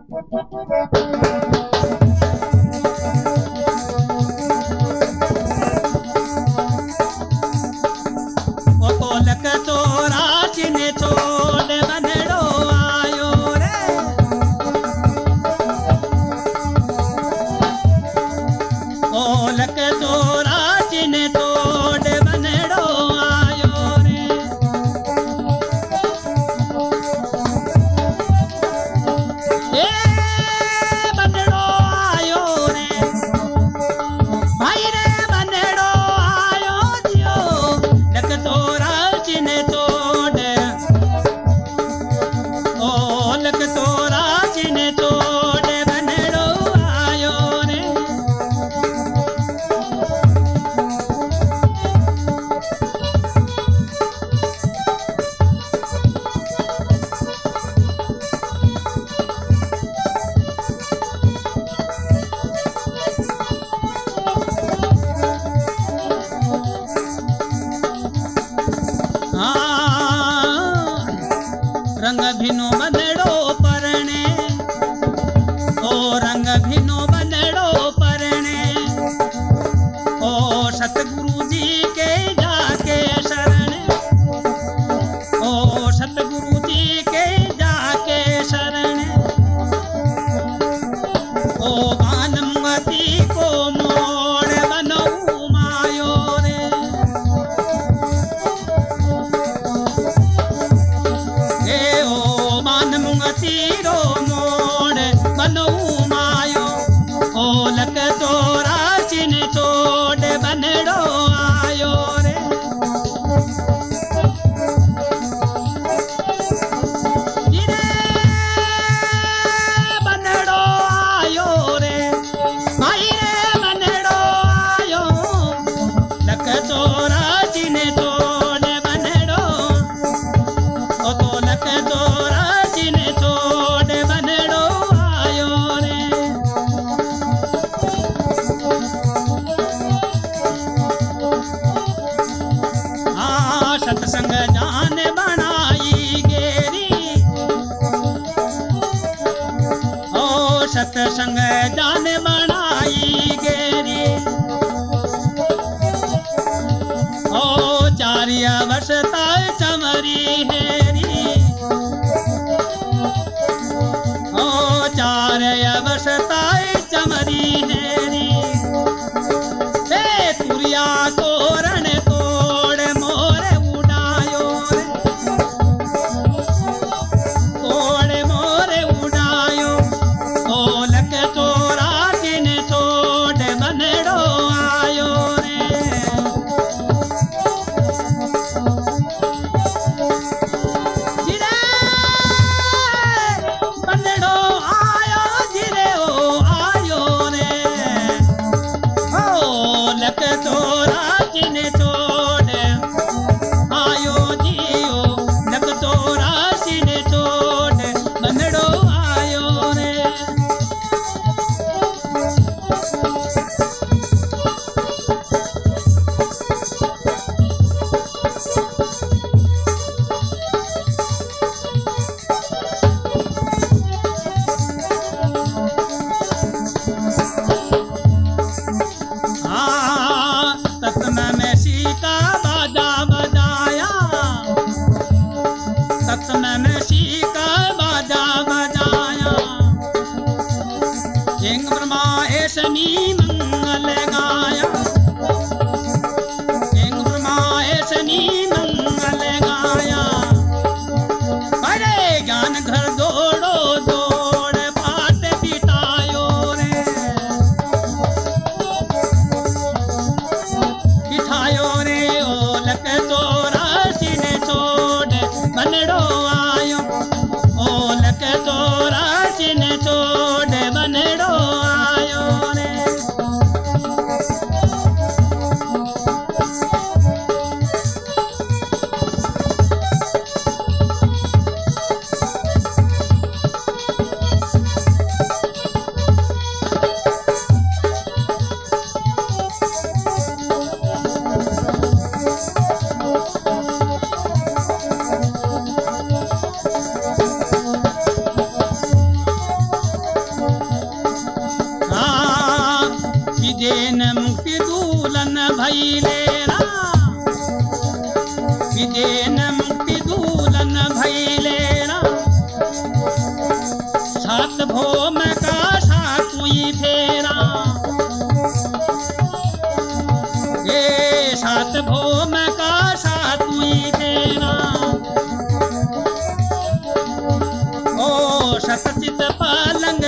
रंग भिनो बदड़ो परणे, ओ रंग भिनो बदड़ो परणे, ओ सतगुरु जी के जाके शरण, ओ सतगुरु जी के जाके शरण, ओ भानुमती को मोड़ बनो मायो रे, तीरो मोड़ बनो मायो, ओ लक तोरा चिन छोड़ बनड़ो आयो रे, जिरे बनड़ो आयो रे, भाई रे बनड़ो आयो, लक तोरा चिन छोड़ बनड़ो, ओ तो लक तोरा छोड़ बनड़ो आयो रे, हाँ सत्संग जान बनाई गेरी, ओ सत्संग जान बनाई गेरी, ओ चारिय वर्षता चमरी हेरी, चारय वर्षताय चमरी हेरी, हे तुरिया तोरण तोड़ मोरे उड़ायो रे, तोड़ मोरे उड़ायो, ओ लक तोरा किन छोड़ बनड़ो आयो रे, जिरे बनड़ो लक तोरा चिन छोड़ आयो जियो, लक तोरा चिन छोड़ बनड़ो आयो रे, सतन में सीता बाजा बजाया, सतन में सीता बाजा बजाया, इंग ब्रह्मा ऐसनी मंगल गाया, इंग ब्रह्मा ऐसनी मंगल गाया, अरे ज्ञान घर दौड़ो दौड़ पाट बिठायो रे, बिठायो रे, ओ लक तोरा चिन छोड़ बनड़ो आयो, ओ लक तोरा चिन छोड़ बनड़ो आयो रे, भैलेरा विदेन मुक्ति दूलन भैलेरा सात भौम का सातुई फेरा ये सात भौम का सातुई फेरा ओ सतचित पलंग